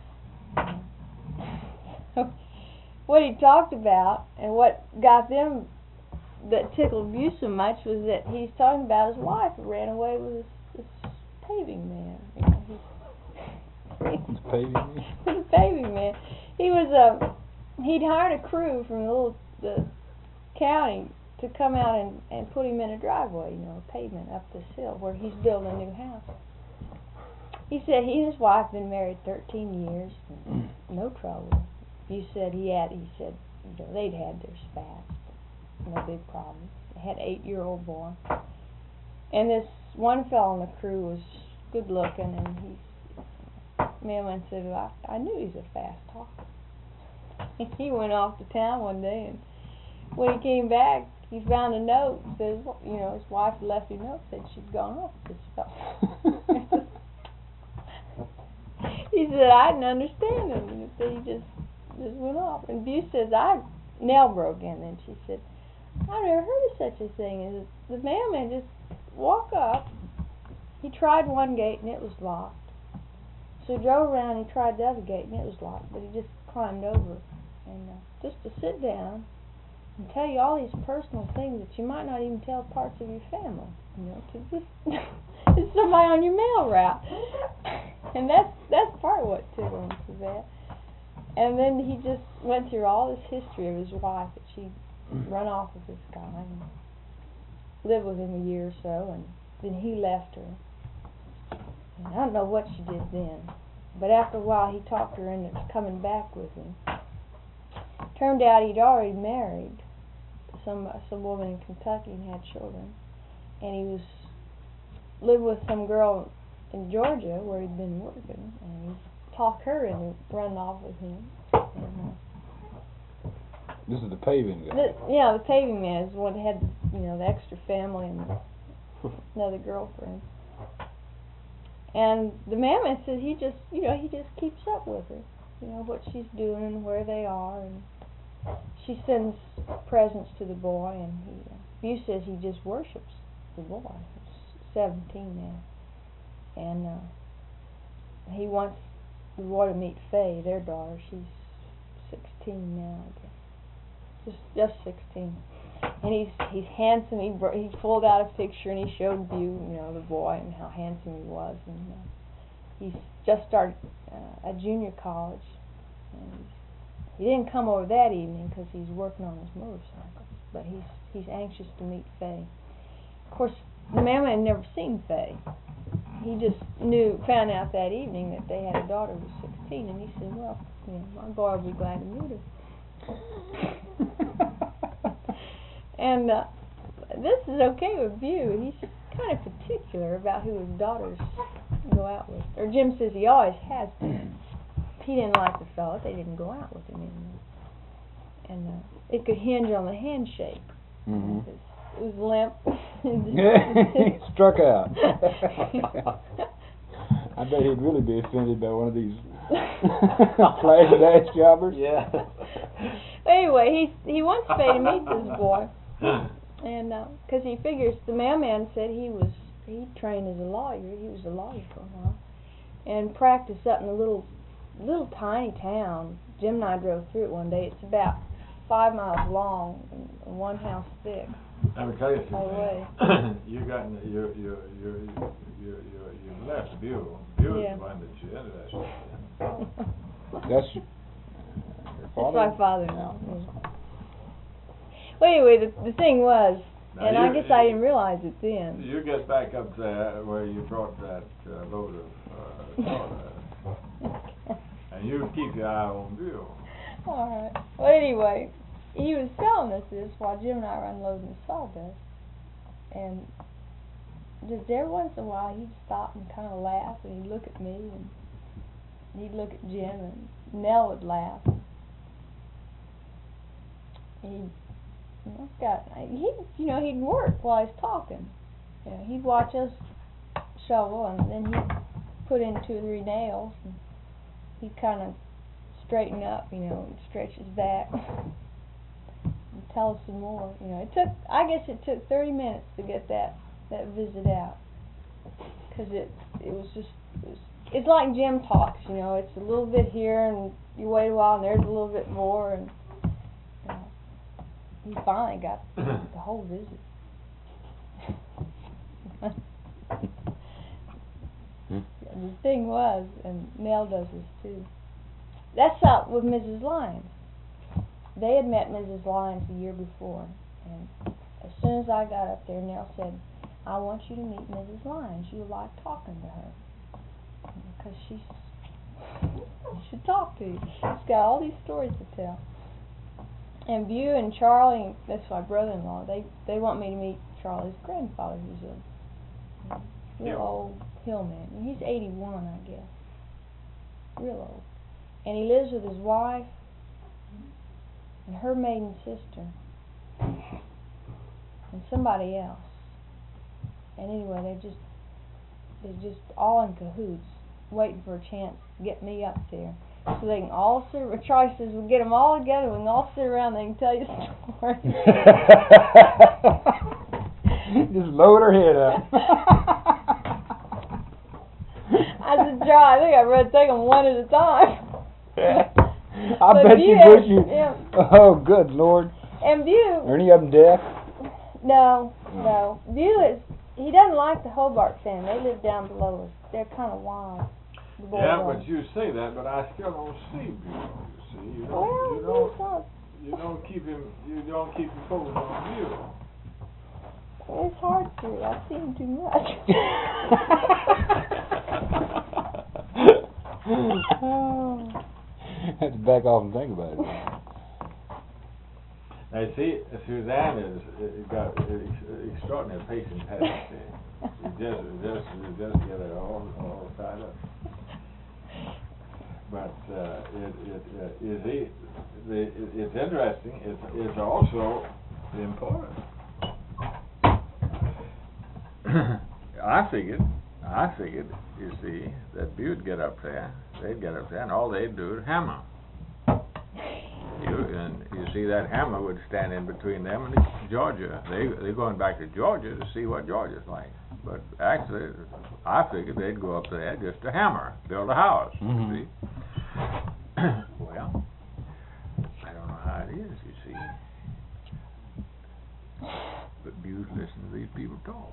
You know. What he talked about and what got them that tickled Buse so much was that he's talking about his wife who ran away with this, this paving man. You know, he's The paving man? the paving man. He was a he'd hired a crew from the little the county to come out and, and put him in a driveway, you know, a pavement up this hill where he's building a new house. He said he and his wife had been married thirteen years, no trouble. He said he had, he said, you know, they'd had their spats, but no big problems. They had an eight-year-old boy. And this one fellow on the crew was good looking, and he, mailman said, well, I, I knew he was a fast talker. He went off to town one day, and when he came back, he found a note. Says, you know, his wife had left him a note. Said she'd gone off with this fellow. He said I didn't understand him, and so he just just went off. And Buse says I nail broke in. And she said, I've never heard of such a thing. Is the mailman just walk up? He tried one gate and it was locked. So he drove around and he tried the other gate and it was locked. But he just climbed over and uh, just to sit down and tell you all these personal things that you might not even tell parts of your family, you know, to just it's somebody on your mail route. And that's that's part of what tickled him so bad. And then he just went through all this history of his wife, that she'd run off with this guy and lived with him a year or so, and then he left her. And I don't know what she did then, but after a while he talked her into coming back with him. Turned out he'd already married some some woman in Kentucky and had children, and he was lived with some girl in Georgia where he'd been working, and he talked her into running off with him. And, uh, This is the paving guy. the, yeah, the paving man is the one that had, you know, the extra family and the, another girlfriend. And the mailman says he just, you know, he just keeps up with her, you know, what she's doing and where they are, and she sends presents to the boy, and he, uh, Buse says he just worships the boy. He's seventeen now, and uh, he wants the boy to meet Faye, their daughter. She's sixteen now, I guess. Just, just sixteen. and he's he's handsome. He br- he pulled out a picture and he showed Bew, you know, the boy, and how handsome he was. And uh, he's just started uh, at junior college, and he's, he didn't come over that evening because he's working on his motorcycle. But he's he's anxious to meet Faye. Of course, the mailman had never seen Faye. He just knew, found out that evening that they had a daughter who was sixteen, and he said, "Well, you know, my boy will be glad to meet her." And uh, this is okay with Bew. He's kind of particular about who his daughters go out with. Or Jim says he always has been. If he didn't like the fella, they didn't go out with him anymore. And uh, it could hinge on the handshake. Mm-hmm. It was limp. He struck out. I bet he'd really be offended by one of these flash dash jobbers. Yeah. Anyway, he he wants Faye to meet this boy, and because uh, he figures the mailman said he was he trained as a lawyer. He was a lawyer for a while, and practiced up in a little little tiny town. Jim and I drove through it one day. It's about five miles long and one house thick. Let me tell you All the way. something. You got you you you you you you you left Bew. Bew Yeah. is the one that you interested in. That's your That's father? my father-in-law. Yeah. Well, anyway, the the thing was, Now and you- I guess I didn't realize it then. You get back up there where you brought that uh, load of uh, soda, and you keep your eye on Bew. All right. Well, anyway, he was telling us this while Jim and I were unloading the sawdust, and just every once in a while he'd stop and kind of laugh, and he'd look at me, and he'd look at Jim, and Nell would laugh. He'd, you know, got he, you know, he'd work while he's talking. You know, he'd watch us shovel, and then he'd put in two or three nails, and he'd kind of straighten up, you know, and stretch his back, and tell us some more. You know, it took, I guess it took thirty minutes to get that that visit out, because it it was just, it was, it's like Jim talks, you know, it's a little bit here, and you wait a while, and there's a little bit more, and you know, he finally got the whole visit. The thing was, and Nell does this too, that's up with Missus Lyons. They had met Missus Lyons the year before, and as soon as I got up there, Nell said, "I want you to meet Missus Lyons. You'll like talking to her, because she's she should talk to you. She's got all these stories to tell." And Bew and Charlie, that's my brother-in-law, they they want me to meet Charlie's grandfather, who's a real Hill. old hill man. And he's eighty-one, I guess. Real old. And he lives with his wife and her maiden sister and somebody else. And anyway, they're just they're just all in cahoots, waiting for a chance to get me up there, so they can all sit. Charlie says we'll get them all together, we can all sit around, they can tell you stories. Just load her head up. I said, Charlie, I think I'd rather take them one at a time. I But bet Bew you has- wish you. yeah. Oh, good Lord. And Bew, Are any of them deaf? no, no. Bew is, he doesn't like the Hobart family. They live down below us. They're kind of wild. The boys Yeah, are. but you say that, but I still don't see Bew. You see, you don't, Well, you he's don't, not. you don't keep him, you don't keep him focused on Bew. It's hard to. I see him too much. I have to back off and think about it. Now, you see, Suzanne is uh, got uh, extraordinary patience, hasn't she? You just, you just, you just get it all, all tied up. But uh, it, it, uh, is he, the, it, it's interesting. It's, it's also important. I figured, I figured, you see, that Bew'd get up there, they'd get up there, and all they'd do is hammer. You, and you see that hammer would stand in between them and Georgia. They, they're going back to Georgia to see what Georgia's like. But actually, I figured they'd go up there just to hammer, build a house, Mhm. you see. Well, I don't know how it is, you see. these people talk.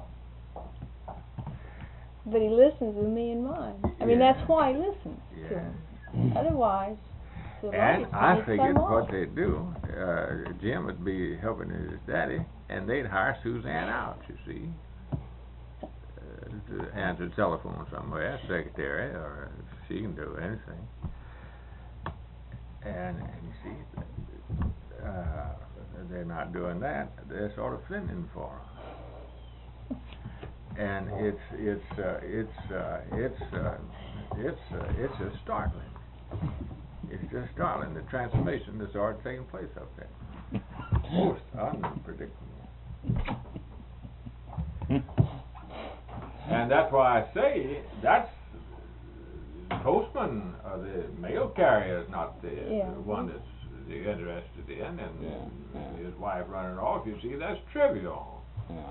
But he listens with me in mind. I mean, Yeah. that's why he listens to Yeah. him. Otherwise, the And lights I would figured come what off. they'd do, uh, Jim would be helping his daddy, and they'd hire Suzanne out, you see, uh, to answer the telephone somewhere, secretary, or she can do anything. And, and you see, uh, they're not doing that. They're sort of fending for her. And it's it's uh, it's uh, it's uh, it's uh, it's just startling. It's just startling the transformation that's already taking place up there. Most unpredictable. And that's why I say that's the postman or the mail carrier is not the, Yeah. the one that's the interested in, and Yeah, yeah. his wife running off. You see, that's trivial. Yeah.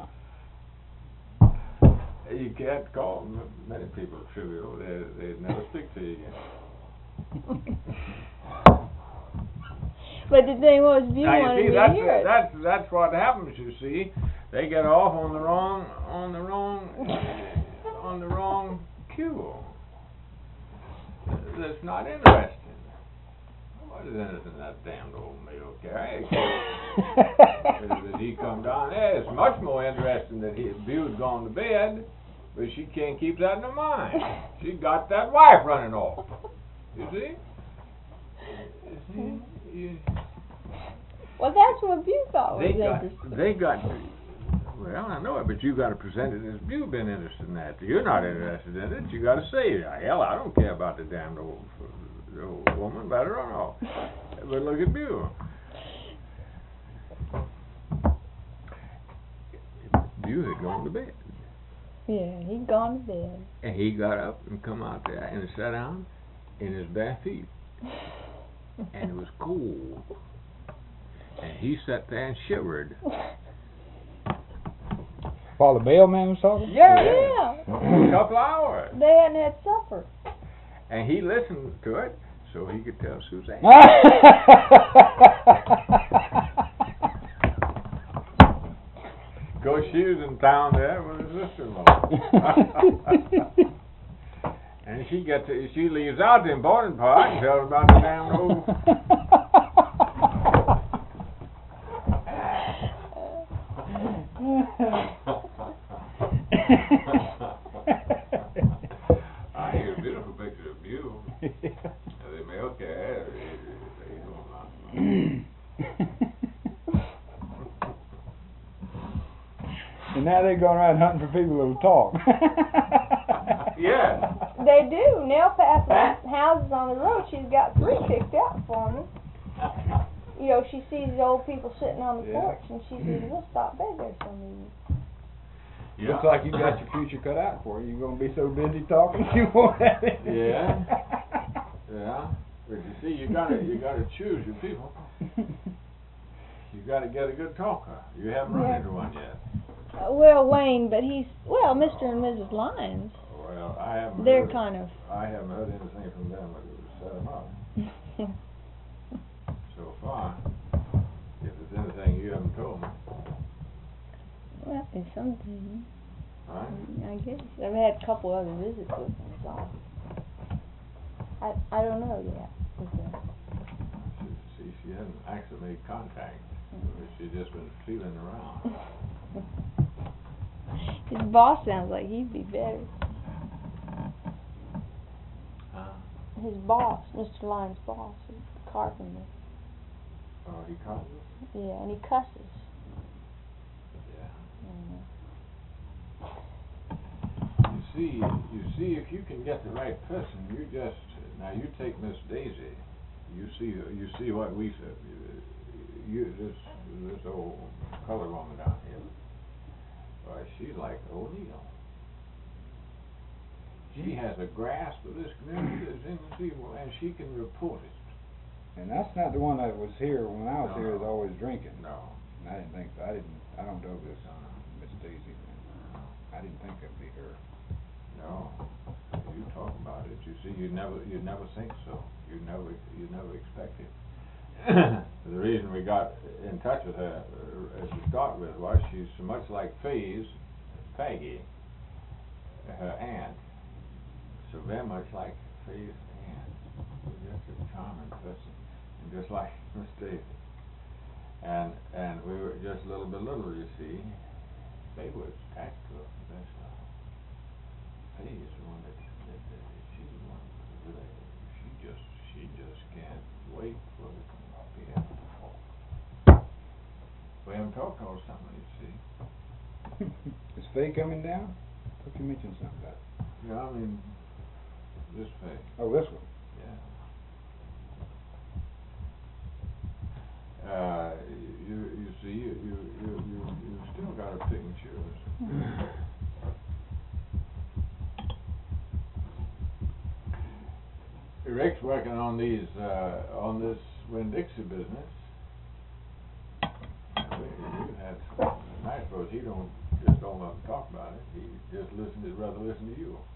You can't call m- many people trivial. They they never speak to you again. But the thing was, if you Now wanted you see, to that's hear it. that's that's what happens. You see, they get off on the wrong on the wrong on the wrong cue. That's not interesting. What is interesting in that damned old mail carrier? That he come down there. It's much more interesting that he Bute's gone to bed, but she can't keep that in her mind. She got that wife running off. You see? You see? You, Well, that's what you thought was they got, interesting. they got, well, I know it, but you got to present it as you've been interested in that. You're not interested in it. You got to say, hell, I don't care about the damned old, the old woman, let her run off. But look at Bew. Bew had gone to bed, Yeah, he'd gone to bed. and he got up and come out there and sat down in his bare feet, and it was cold, and he sat there and shivered. While the mailman was talking? Yeah. Yeah. A couple hours. They hadn't had supper. And he listened to it so he could tell Suzanne. Because she was in town there with his sister-in-law. And she gets to, she leaves out the important part and tells about the damn old. I hear a beautiful picture of you. The mail carrier, they do a lot. And now they're going around hunting for people who talk. Yeah. They do. Nell passes houses on the road. She's got three picked out for me. You know, she sees the old people sitting on the Yeah. porch, and she says, "We'll stop by there some evening." Yeah. Looks like you got your future cut out for you. You're going to be so busy talking you won't have it. Yeah. Yeah. But you see, you gotta you gotta choose your people. You gotta get a good talker. You haven't run Yeah. into one yet. Uh, well, Wayne, but he's well, Mister and Missus Lyons. Well, I haven't. They're heard, kind of. I haven't heard anything from them that would set them up so far. If there's anything you haven't told me, Well, it's something. right? I guess I've had a couple other visits with them, so I I don't know yet with them. She, see, she hasn't actually made contact. She's just been feeling around. His boss sounds like he'd be better. Huh? His boss, Mister Lyons' boss, is the carpenter. Oh, he causes? Yeah, and he cusses. Yeah. Yeah. You see, you see, if you can get the right person, you just now you take Miss Daisy. You see, you see what we said. You this this old colored woman down here. Why, she's like O'Neill. She has a grasp of this community that's in the people, and she can report it. And that's not the one that was here when I was No. here. Was always drinking. No. And I didn't think so. I didn't. I don't know this Miss Daisy. I didn't think it'd be her. No. You talk about it. You see, you never, you never think so. You never, you never expect it. the reason we got in touch with her uh, as to start with was she's so much like Faye's Peggy, her aunt, so very much like Faye's aunt. Just a charming person, and just like Miss Daisy. And and we were just a little bit little, you see. Faye was attached to her. That's uh, Faye is the one that, that, that she's the one that really, she just she just can't wait for the be able to talk. We haven't talked all summer, you see. Is Faye coming down? I thought you mentioned something about it. Yeah, I mean, this Faye. Oh, this one. Yeah. Uh, you you see you you you you, you still got to pick and choose. Rick's working on these uh, on this Winn-Dixie business. We, we've had some nice folks. He don't just don't let him talk about it. He just listen to rather listen to you.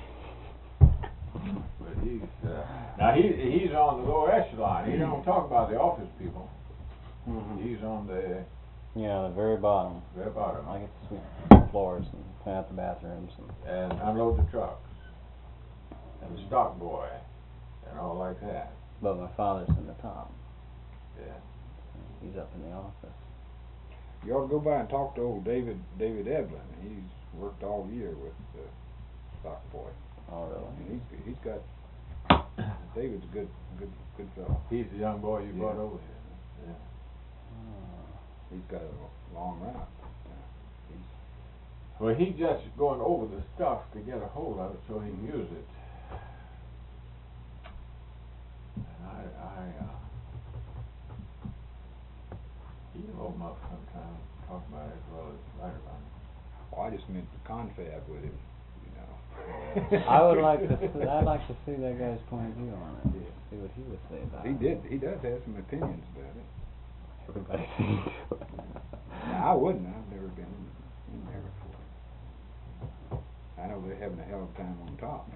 But he's uh, now he he's on the lower echelon. He don't talk about the office people. Mm-hmm. He's on the Yeah, the very bottom. very bottom I get to sweep the floors and clean out the bathrooms and and unload the trucks and the stock boy and all like that. but my father's in the top. Yeah. He's up in the office. You ought to go by and talk to old David David Evelyn. He's worked all year with the stock boy. Oh really? And he's he's got David's a good good good fellow. He's the young boy you Yeah. brought over here. Yeah. Oh. He's got a long route. Yeah. He's, Well, he just going over the stuff to get a hold of it so he can use it. And I, I, uh, he can open up sometime and talk about it as well as write about it. well, I just meant to confab with him, you know. I would like to see, I'd like to see that guy's point of view on it. See what he would say about He it. did. He does have some opinions about it. Everybody seems to. Now, I wouldn't. I've never been in, in there before. I know they're having a hell of a time on top.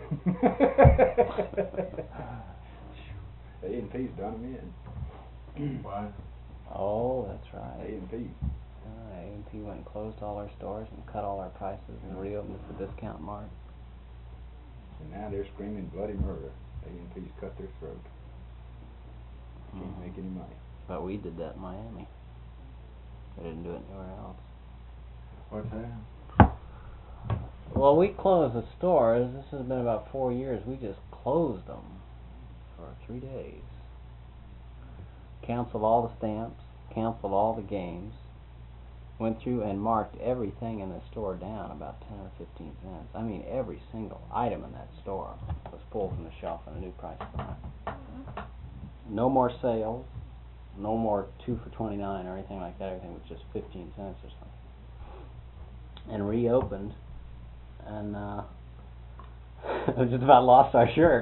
A and P's done them in. Why? Oh, that's A right. and P. Uh, A and P went and closed all our stores and cut all our prices and reopened us a discount mart. And now they're screaming bloody murder. A and P's cut their throat. Can't Mhm. make any money. But we did that in Miami. We didn't do it anywhere else. What's that? Well, we closed the stores. This has been about four years. We just closed them for three days. Canceled all the stamps. Canceled all the games. Went through and marked everything in the store down about ten or fifteen cents. I mean, every single item in that store was pulled from the shelf and a new price on it. No more sales. No more two for twenty-nine or anything like that. Everything was just fifteen cents or something. And reopened, and uh, we just about lost our shirt.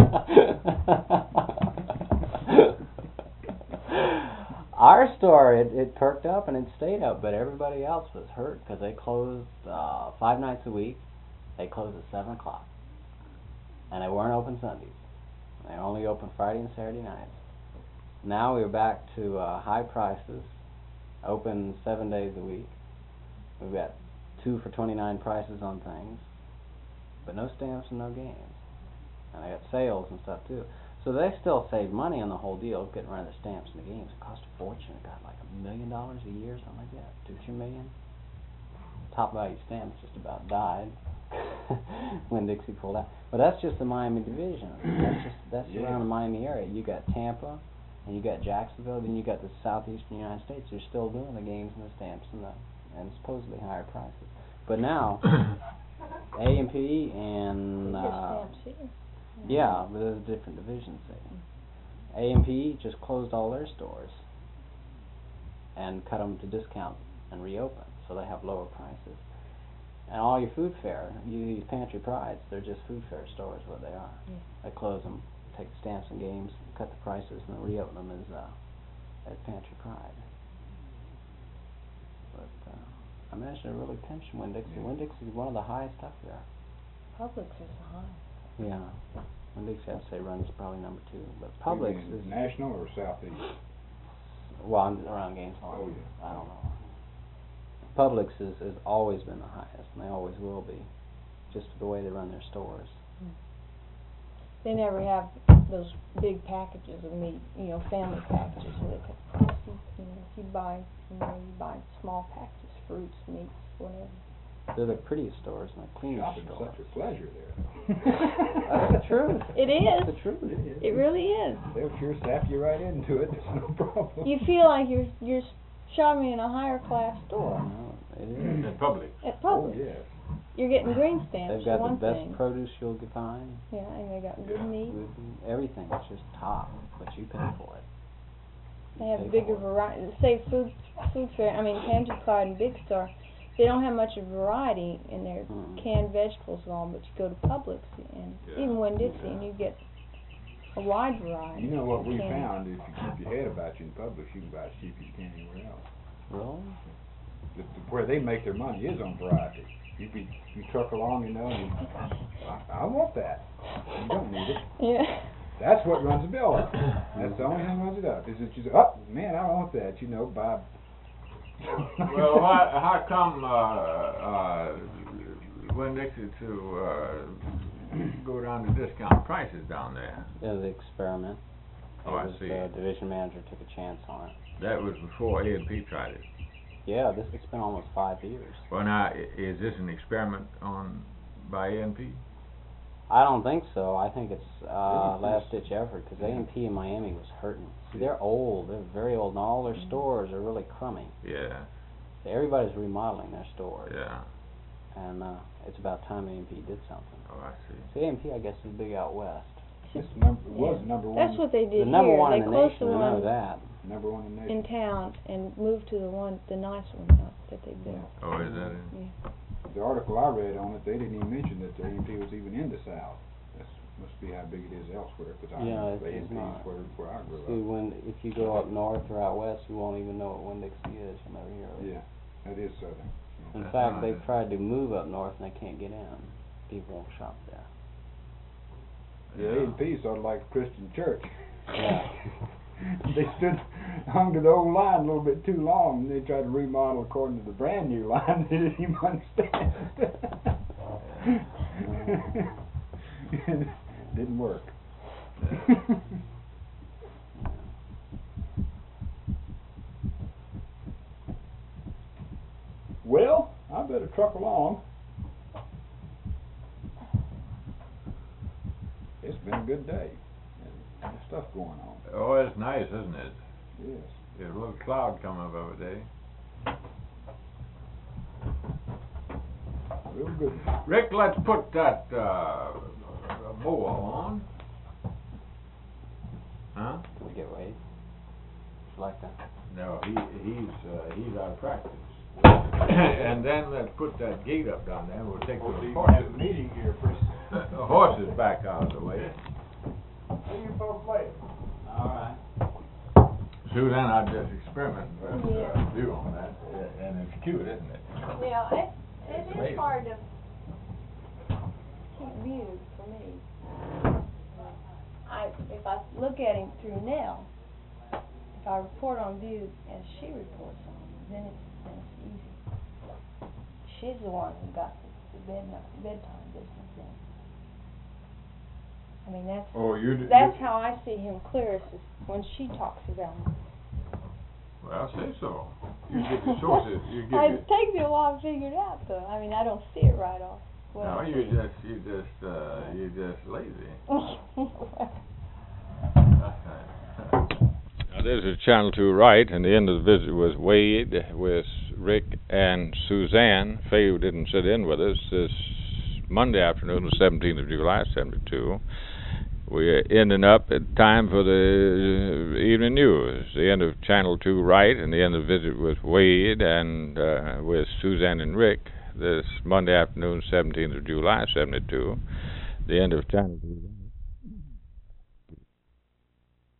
Our store, it, it perked up and it stayed up, but everybody else was hurt because they closed uh, five nights a week. They closed at seven o'clock, and they weren't open Sundays. They only open Friday and Saturday nights. Now we're back to uh, high prices, open seven days a week. We've got two for twenty-nine prices on things, but no stamps and no games. And they got sales and stuff too. So they still save money on the whole deal, getting rid of the stamps and the games. It cost a fortune. It got like a million dollars a year, something like that, two, three million. Top value stamps just about died when Dixie pulled out. But that's just the Miami division. That's just that's Yeah. around the Miami area. You got Tampa, and you got Jacksonville, then you got the southeastern United States. They're still doing the games and the stamps and the and supposedly higher prices. But now A and P and We get uh, stamps here. yeah, but there's different divisions there. A and P just closed all their stores and cut them to discount and reopen, so they have lower prices. And all your food fare, you these Pantry Prides, they're just food fare stores, what they are. Yeah. They close them, take the stamps and games, cut the prices, and then reopen them as uh, as Pantry Pride. But uh, I managed to really pinch Winn-Dixie. Yeah. Winn-Dixie is one of the highest up there. Publix is high. Yeah. Winn-Dixie, I'd say, runs probably number two. But Publix is... National or Southeast? Well, I'm around Gainesville. Oh, yeah. I don't know. Publix is, has always been the highest, and they always will be, just the way they run their stores. They never have those big packages of meat, you know, family packages, so they cut prices. You know, if you buy, you know, you buy small packages, fruits, meats, whatever. They're the prettiest stores and the cleanest Shopping's stores. such a pleasure there. That's the truth. It is. That's the truth. It is. It really is. They'll sure sap you right into it. It's no problem. You feel like you're you're shopping in a higher class store No, it is. In public. at Oh, Publix. yes. You're getting green stamps They've for got the one best thing. produce you'll find. Yeah, and they got good Yeah. meat. Good, everything. It's just top, but you pay for it. They have Pay bigger for it. variety. Say food, food fair. I mean, Hampton Clyde and Big Star. They don't have much of variety in their Mm. canned vegetables and all, but you go to Publix and Yeah. even Winn-Dixie and you get a wide variety. You know what we Can- found, if you keep your head about you in Publix, you can buy as cheap as you can anywhere else. Really? The, the, where they make their money is on variety. You be, you truck along, you know, and you, I, I want that. You don't need it. Yeah. That's what runs the bill up. That's the only thing that runs it up. Is that you say, oh, man, I want that, you know, buy. Well, why, how come, uh, uh, Winn-Dixie to, uh, go down to discount prices down there? It was an experiment. Oh, I It was, see. The division manager took a chance on it. That was before A and P tried it. Yeah, this has been almost five years. Well, now, i- is this an experiment on, by A and P? I don't think so. I think it's uh, Really? last ditch effort because A and P in Miami was hurting. See, they're old. They're very old, and all their stores are really crummy. Yeah, Everybody's remodeling their stores, yeah. and uh, it's about time A and P did something. Oh, I see. See, A and P, I guess, is big out west. It's number, it was Yeah. number one. That's what they The did number here. one they in the closed nation. the I know one that. Number one in the in nation. town and moved to the one, the nice one now that they built. Oh, is that it? Yeah. The article I read on it, they didn't even mention that the A and P was even in the South. That must be how big it is elsewhere, because I Yeah, know it's- A it's and P not. is where, where I grew See, up. when if you go up north or out west, you won't even know what Winn-Dixie is. You'll never hear of it. Yeah, that is southern. In That's fact, not they've it. tried to move up north and they can't get in. People won't shop there. The A and P is sort of like a Christian church. Yeah. They stood, hung to the old line a little bit too long, and they tried to remodel according to the brand new line. They didn't even understand. It didn't work. Well, I better truck along. It's been a good day. And there's stuff going on. Oh, it's nice, isn't it? Yes. There's a little cloud come up over there. Real good. Rick, let's put that, uh, mower on. Huh? Can we get Wade? Like that. No, he, he's, uh, he's out of practice. And then let's put that gate up down there, we'll take those horses, meeting here pretty horses back out of the way. See you folks later. All right. Suzanne, I just experiment with, Yeah. uh, view on that, uh, and it's cute, isn't it? Yeah, it, It's it amazing. is hard to keep views for me. I, if I look at him through Nell, if I report on views as she reports on them, then it's, then it's easy. She's the one who got the, the bed, bedtime business in. I mean, that's, Oh, you d- that's you- how I see him clearest, is when she talks about him. Well, say so. You get the sources, you get It it. takes me a while to figure it out, though. I mean, I don't see it right off. No, Well, you just, you just, uh, you just lazy. Now, this is Channel two Right, and the end of the visit was Wade with Rick and Suzanne. Faye, who didn't sit in with us, this Monday afternoon, the seventeenth of July, seventy-two. We're ending up at time for the evening news. The end of Channel two Right, and the end of the visit with Wade and uh, with Suzanne and Rick this Monday afternoon, seventeenth of July, seventy-two. The end of Channel two.